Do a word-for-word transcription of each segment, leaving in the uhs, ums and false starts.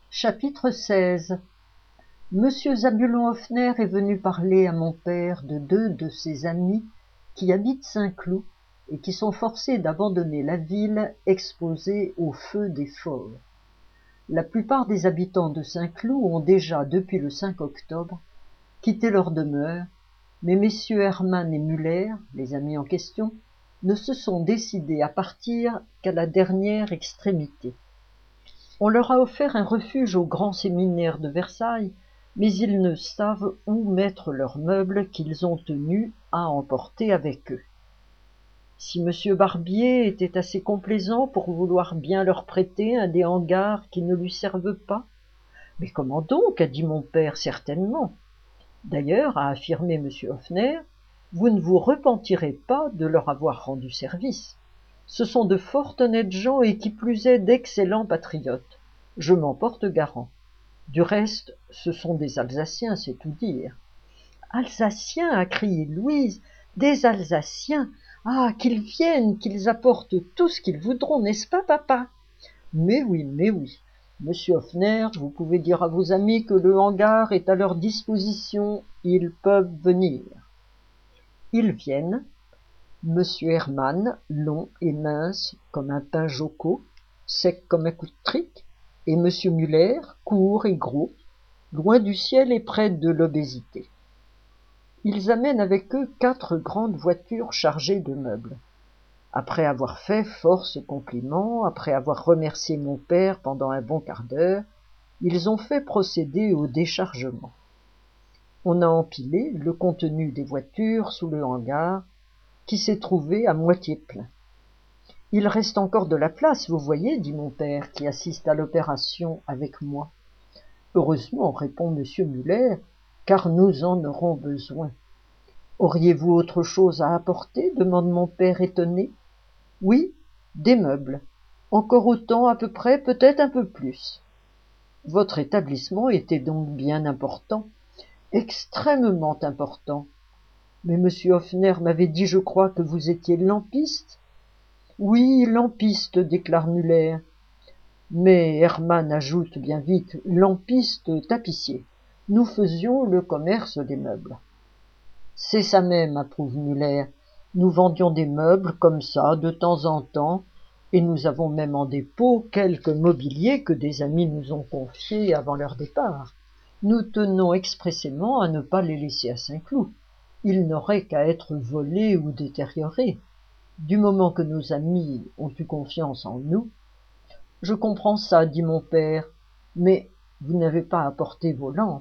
Chapitre seize. Monsieur Zabulon Hoffner est venu parler à mon père de deux de ses amis qui habitent Saint-Cloud et qui sont forcés d'abandonner la ville exposée au feu des forts. La plupart des habitants de Saint-Cloud ont déjà, depuis le cinq octobre, quitté leur demeure, mais messieurs Hermann et Muller, les amis en question, ne se sont décidés à partir qu'à la dernière extrémité. On leur a offert un refuge au grand séminaire de Versailles, mais ils ne savent où mettre leurs meubles qu'ils ont tenu à emporter avec eux. Si monsieur Barbier était assez complaisant pour vouloir bien leur prêter un des hangars qui ne lui servent pas, mais comment donc, a dit mon père, certainement. D'ailleurs, a affirmé monsieur Hoffner, vous ne vous repentirez pas de leur avoir rendu service. Ce sont de fort honnêtes gens et qui plus est d'excellents patriotes. Je m'en porte garant. Du reste, ce sont des Alsaciens, c'est tout dire. Alsaciens, a crié Louise, des Alsaciens. Ah, qu'ils viennent, qu'ils apportent tout ce qu'ils voudront, n'est-ce pas, papa? Mais oui, mais oui. Monsieur Hoffner, vous pouvez dire à vos amis que le hangar est à leur disposition, ils peuvent venir. Ils viennent. Monsieur Hermann, long et mince comme un pain jocot, sec comme un coup de trique, et monsieur Muller, court et gros, loin du ciel et près de l'obésité. Ils amènent avec eux quatre grandes voitures chargées de meubles. Après avoir fait force compliments, après avoir remercié mon père pendant un bon quart d'heure, ils ont fait procéder au déchargement. On a empilé le contenu des voitures sous le hangar, qui s'est trouvé à moitié plein. Il reste encore de la place, vous voyez, dit mon père, qui assiste à l'opération avec moi. Heureusement, répond monsieur Muller, car nous en aurons besoin. Auriez-vous autre chose à apporter, demande mon père étonné. Oui, des meubles. Encore autant à peu près, peut-être un peu plus. Votre établissement était donc bien important, extrêmement important. Mais monsieur Hoffner m'avait dit, je crois, que vous étiez lampiste. Oui, lampiste, déclare Muller. Mais Hermann ajoute bien vite, lampiste tapissier. Nous faisions le commerce des meubles. C'est ça même, approuve Muller. Nous vendions des meubles comme ça, de temps en temps, et nous avons même en dépôt quelques mobiliers que des amis nous ont confiés avant leur départ. Nous tenons expressément à ne pas les laisser à Saint-Cloud. Ils n'auraient qu'à être volés ou détériorés. Du moment que nos amis ont eu confiance en nous. Je comprends ça, dit mon père, mais vous n'avez pas apporté vos lampes.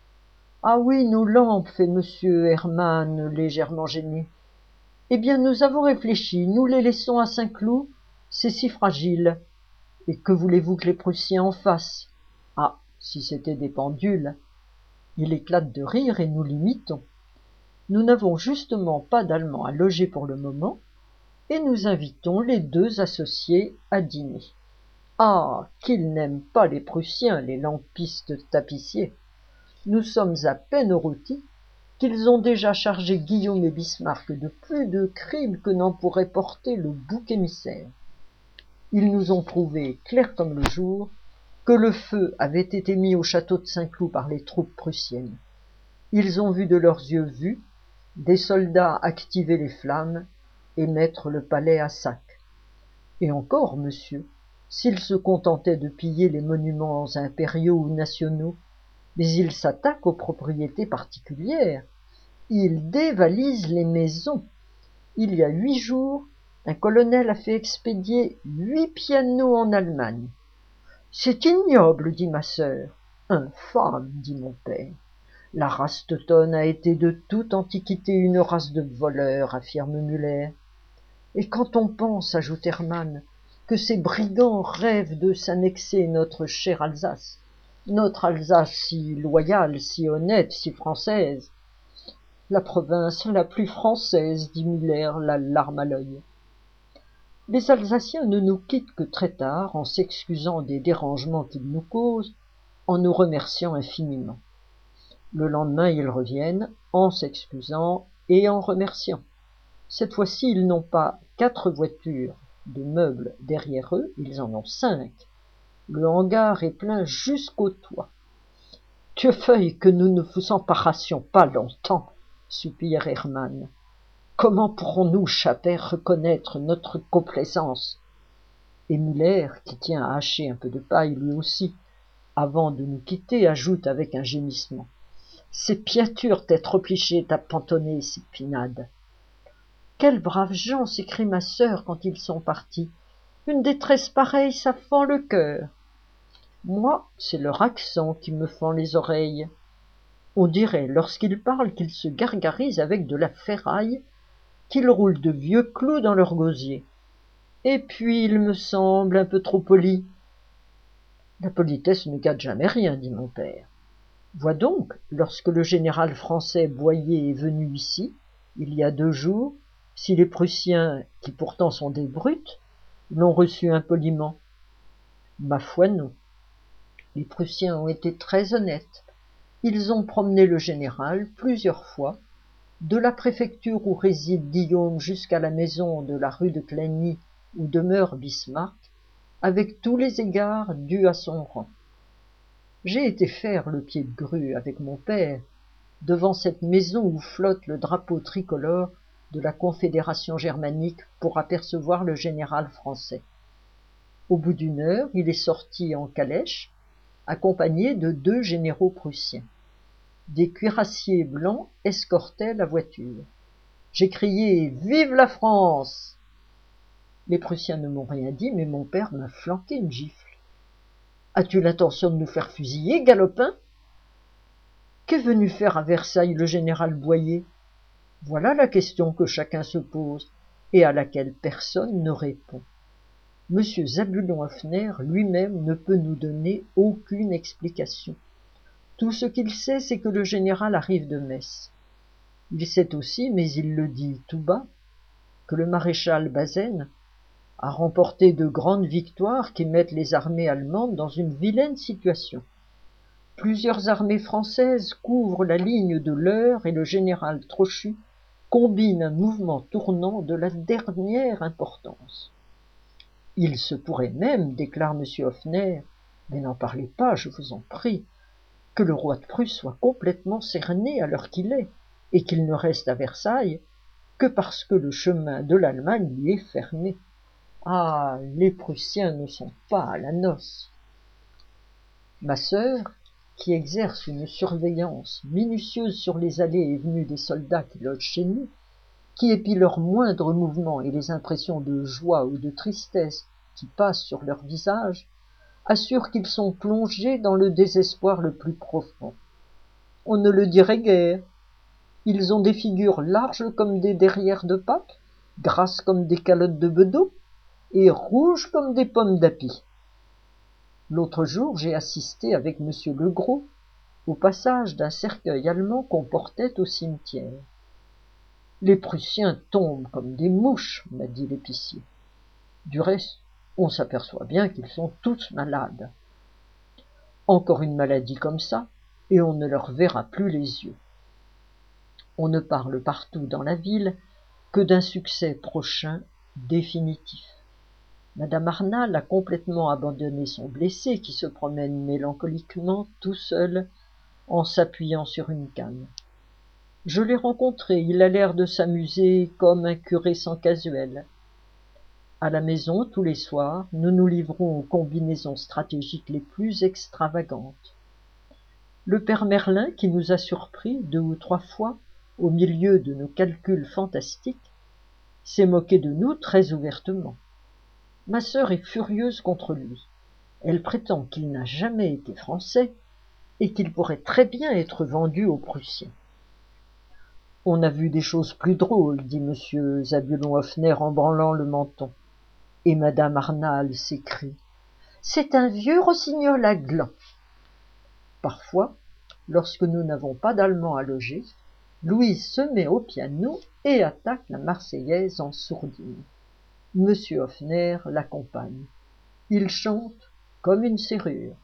Ah oui, nos lampes, fait monsieur Hermann, légèrement gêné. Eh bien, nous avons réfléchi, nous les laissons à Saint-Cloud, c'est si fragile. Et que voulez-vous que les Prussiens en fassent? Ah, si c'était des pendules. Il éclate de rire et nous l'imitons. Nous n'avons justement pas d'Allemands à loger pour le moment, et nous invitons les deux associés à dîner. Ah, qu'ils n'aiment pas les Prussiens, les lampistes tapissiers. Nous sommes à peine au rôti qu'ils ont déjà chargé Guillaume et Bismarck de plus de crimes que n'en pourrait porter le bouc émissaire. Ils nous ont prouvé, clair comme le jour, que le feu avait été mis au château de Saint-Cloud par les troupes prussiennes. Ils ont vu de leurs yeux vus des soldats activer les flammes et mettre le palais à sac. Et encore, monsieur, s'ils se contentaient de piller les monuments impériaux ou nationaux, mais ils s'attaquent aux propriétés particulières. Ils dévalisent les maisons. Il y a huit jours, un colonel a fait expédier huit pianos en Allemagne. C'est ignoble, dit ma sœur. Infâme, dit mon père. La race teutonne a été de toute antiquité une race de voleurs, affirme Muller. Et quand on pense, ajoute Hermann, que ces brigands rêvent de s'annexer notre chère Alsace, notre Alsace si loyale, si honnête, si française. La province la plus française, dit Muller, la larme à l'œil. Les Alsaciens ne nous quittent que très tard, en s'excusant des dérangements qu'ils nous causent, en nous remerciant infiniment. Le lendemain, ils reviennent, en s'excusant et en remerciant. Cette fois-ci, ils n'ont pas quatre voitures de meubles derrière eux, ils en ont cinq. Le hangar est plein jusqu'au toit. « Dieu veuille que nous ne vous embarrassions pas longtemps, » soupire Hermann. « Comment pourrons-nous, Chabert, reconnaître notre complaisance ?» Et Muller, qui tient à hacher un peu de paille lui aussi, avant de nous quitter, ajoute avec un gémissement. « C'est bien dur d'être obligé d'abandonner ces pinades. »« Quels braves gens !» s'écrie ma sœur quand ils sont partis. « Une détresse pareille, ça fend le cœur. » Moi, c'est leur accent qui me fend les oreilles. On dirait, lorsqu'ils parlent, qu'ils se gargarisent avec de la ferraille, qu'ils roulent de vieux clous dans leur gosier. Et puis, il me semble un peu trop poli. La politesse ne gâte jamais rien, dit mon père. Vois donc, lorsque le général français Boyer est venu ici, il y a deux jours, si les Prussiens, qui pourtant sont des brutes, l'ont reçu impoliment. Ma foi, non. Les Prussiens ont été très honnêtes. Ils ont promené le général plusieurs fois, de la préfecture où réside Guillaume jusqu'à la maison de la rue de Clagny où demeure Bismarck, avec tous les égards dus à son rang. J'ai été faire le pied de grue avec mon père devant cette maison où flotte le drapeau tricolore de la Confédération germanique pour apercevoir le général français. Au bout d'une heure, il est sorti en calèche, accompagné de deux généraux prussiens. Des cuirassiers blancs escortaient la voiture. J'ai crié « Vive la France !» Les Prussiens ne m'ont rien dit, mais mon père m'a flanqué une gifle. « As-tu l'intention de nous faire fusiller, galopin ?» Qu'est venu faire à Versailles le général Boyer? Voilà la question que chacun se pose et à laquelle personne ne répond. Monsieur Zabulon Hoffner lui-même ne peut nous donner aucune explication. Tout ce qu'il sait, c'est que le général arrive de Metz. Il sait aussi, mais il le dit tout bas, que le maréchal Bazaine a remporté de grandes victoires qui mettent les armées allemandes dans une vilaine situation. Plusieurs armées françaises couvrent la ligne de l'Eure et le général Trochu combine un mouvement tournant de la dernière importance. Il se pourrait même, déclare M. Hoffner, mais n'en parlez pas, je vous en prie, que le roi de Prusse soit complètement cerné à l'heure qu'il est, et qu'il ne reste à Versailles que parce que le chemin de l'Allemagne lui est fermé. Ah, les Prussiens ne sont pas à la noce. Ma sœur, qui exerce une surveillance minutieuse sur les allées et venues des soldats qui logent chez nous, qui épie leurs moindres mouvements et les impressions de joie ou de tristesse qui passent sur leurs visages, assure qu'ils sont plongés dans le désespoir le plus profond. On ne le dirait guère. Ils ont des figures larges comme des derrières de Pâques, grasses comme des calottes de bedeau, et rouges comme des pommes d'api. L'autre jour, j'ai assisté avec monsieur Legros au passage d'un cercueil allemand qu'on portait au cimetière. Les Prussiens tombent comme des mouches, m'a dit l'épicier. Du reste, on s'aperçoit bien qu'ils sont tous malades. Encore une maladie comme ça, et on ne leur verra plus les yeux. On ne parle partout dans la ville que d'un succès prochain définitif. Madame Arnal a complètement abandonné son blessé qui se promène mélancoliquement tout seul en s'appuyant sur une canne. Je l'ai rencontré, il a l'air de s'amuser comme un curé sans casuel. À la maison, tous les soirs, nous nous livrons aux combinaisons stratégiques les plus extravagantes. Le père Merlin, qui nous a surpris deux ou trois fois au milieu de nos calculs fantastiques, s'est moqué de nous très ouvertement. Ma sœur est furieuse contre lui. Elle prétend qu'il n'a jamais été français et qu'il pourrait très bien être vendu aux Prussiens. On a vu des choses plus drôles, dit M. Zabulon Hoffner en branlant le menton. Et Madame Arnal s'écrie. C'est un vieux rossignol à gland. Parfois, lorsque nous n'avons pas d'Allemands à loger, Louise se met au piano et attaque la Marseillaise en sourdine. M. Hoffner l'accompagne. Il chante comme une serrure.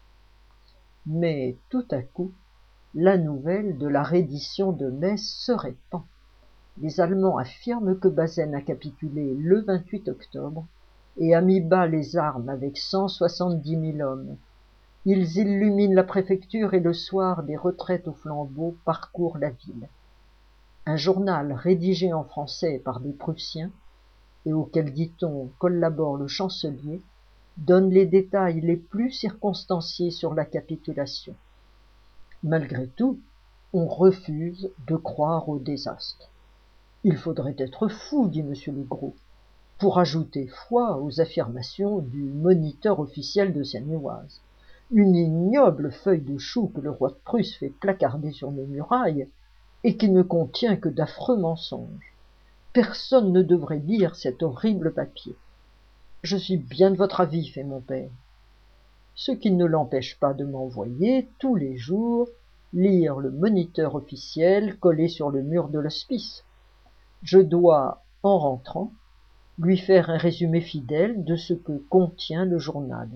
Mais tout à coup, la nouvelle de la reddition de Metz se répand. Les Allemands affirment que Bazaine a capitulé le vingt-huit octobre et a mis bas les armes avec cent soixante-dix mille hommes. Ils illuminent la préfecture et le soir des retraites aux flambeaux parcourent la ville. Un journal rédigé en français par des Prussiens, et auquel, dit-on, collabore le chancelier, donne les détails les plus circonstanciés sur la capitulation. Malgré tout, on refuse de croire au désastre. Il faudrait être fou, dit M. Legros, pour ajouter foi aux affirmations du moniteur officiel de Seine-et-Oise. Une ignoble feuille de chou que le roi de Prusse fait placarder sur nos murailles et qui ne contient que d'affreux mensonges. Personne ne devrait lire cet horrible papier. Je suis bien de votre avis, fait mon père. Ce qui ne l'empêche pas de m'envoyer, tous les jours, lire le moniteur officiel collé sur le mur de l'hospice. Je dois, en rentrant, lui faire un résumé fidèle de ce que contient le journal.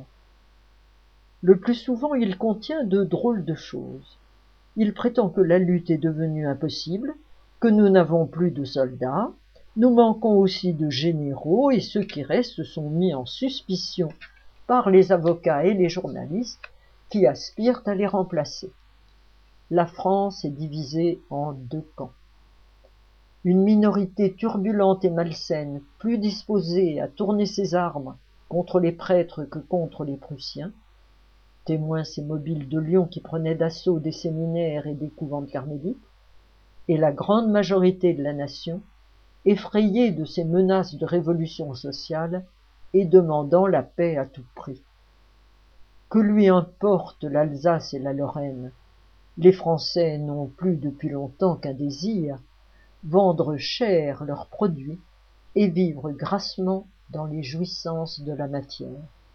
Le plus souvent, il contient de drôles de choses. Il prétend que la lutte est devenue impossible, que nous n'avons plus de soldats, nous manquons aussi de généraux et ceux qui restent sont mis en suspicion par les avocats et les journalistes qui aspirent à les remplacer. La France est divisée en deux camps. Une minorité turbulente et malsaine, plus disposée à tourner ses armes contre les prêtres que contre les Prussiens, témoins ces mobiles de Lyon qui prenaient d'assaut des séminaires et des couvents de carmélites, et la grande majorité de la nation, effrayée de ces menaces de révolution sociale et demandant la paix à tout prix. Que lui importe l'Alsace et la Lorraine? Les Français n'ont plus depuis longtemps qu'un désir, vendre cher leurs produits et vivre grassement dans les jouissances de la matière.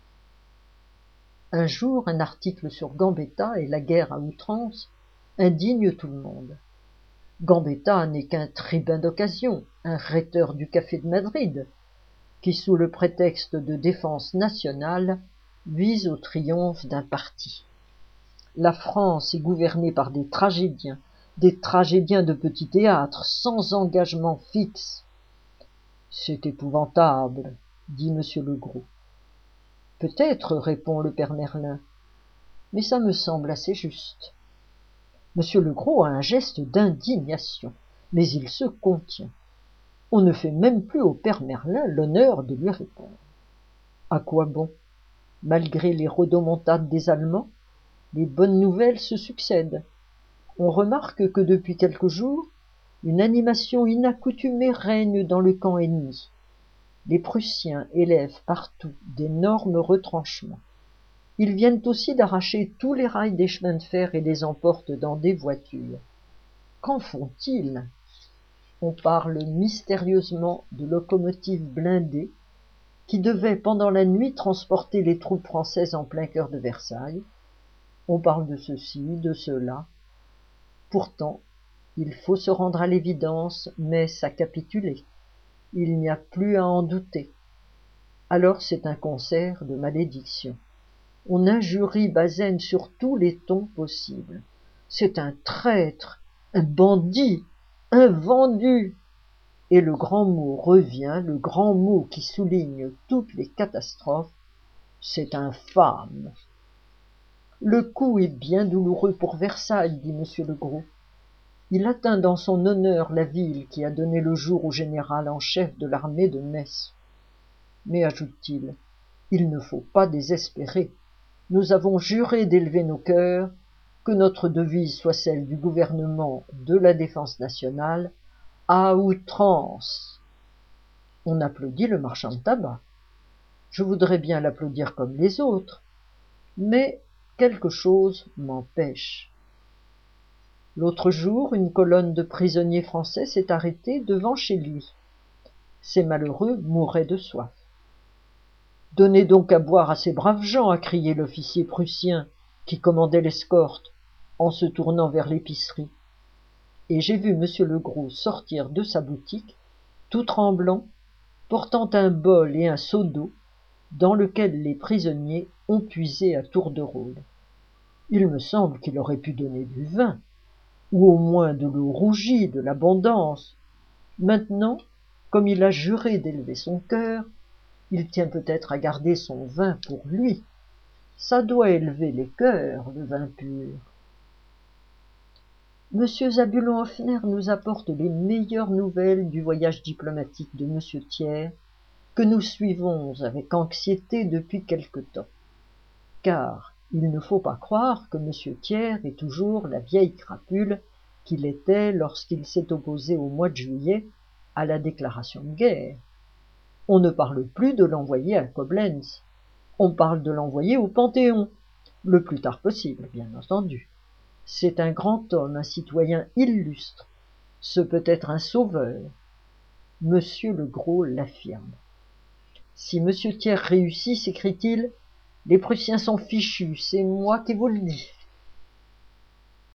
Un jour, un article sur Gambetta et la guerre à outrance indigne tout le monde. Gambetta n'est qu'un tribun d'occasion, un rhéteur du café de Madrid, qui, sous le prétexte de défense nationale, vise au triomphe d'un parti. La France est gouvernée par des tragédiens, des tragédiens de petit théâtre, sans engagement fixe. C'est épouvantable, dit M. Legros. Peut-être, répond le père Merlin, mais ça me semble assez juste. M. Legros a un geste d'indignation, mais il se contient. On ne fait même plus au père Merlin l'honneur de lui répondre. À quoi bon? Malgré les rodomontades des Allemands, les bonnes nouvelles se succèdent. On remarque que depuis quelques jours, une animation inaccoutumée règne dans le camp ennemi. Les Prussiens élèvent partout d'énormes retranchements. Ils viennent aussi d'arracher tous les rails des chemins de fer et les emportent dans des voitures. Qu'en font-ils? On parle mystérieusement de locomotives blindées qui devaient pendant la nuit transporter les troupes françaises en plein cœur de Versailles. On parle de ceci, de cela. Pourtant, il faut se rendre à l'évidence, Metz a capitulé. Il n'y a plus à en douter. Alors c'est un concert de malédictions. On injurie Bazaine sur tous les tons possibles. C'est un traître, un bandit, un vendu. Et le grand mot revient, le grand mot qui souligne toutes les catastrophes, c'est infâme. Le coup est bien douloureux pour Versailles, dit M. Legros. Il atteint dans son honneur la ville qui a donné le jour au général en chef de l'armée de Metz. Mais, ajoute-t-il, il ne faut pas désespérer. Nous avons juré d'élever nos cœurs, que notre devise soit celle du gouvernement de la défense nationale, à outrance. On applaudit le marchand de tabac. Je voudrais bien l'applaudir comme les autres, mais quelque chose m'empêche. L'autre jour, une colonne de prisonniers français s'est arrêtée devant chez lui. Ces malheureux mouraient de soif. « Donnez donc à boire à ces braves gens !» a crié l'officier prussien qui commandait l'escorte en se tournant vers l'épicerie. Et j'ai vu M. Legros sortir de sa boutique, tout tremblant, portant un bol et un seau d'eau, dans lequel les prisonniers ont puisé à tour de rôle. Il me semble qu'il aurait pu donner du vin, ou au moins de l'eau rougie, de l'abondance. Maintenant, comme il a juré d'élever son cœur, Il tient peut-être à garder son vin pour lui. Ça doit élever les cœurs, le vin pur. Monsieur Zabulon Hoffner nous apporte les meilleures nouvelles du voyage diplomatique de Monsieur Thiers, que nous suivons avec anxiété depuis quelque temps. Car il ne faut pas croire que Monsieur Thiers est toujours la vieille crapule qu'il était lorsqu'il s'est opposé au mois de juillet à la déclaration de guerre. On ne parle plus de l'envoyer à Coblentz, on parle de l'envoyer au Panthéon, le plus tard possible, bien entendu. C'est un grand homme, un citoyen illustre, ce peut être un sauveur. Monsieur le Gros l'affirme. Si Monsieur Thiers réussit, s'écrie-t-il, les Prussiens sont fichus, c'est moi qui vous le dis.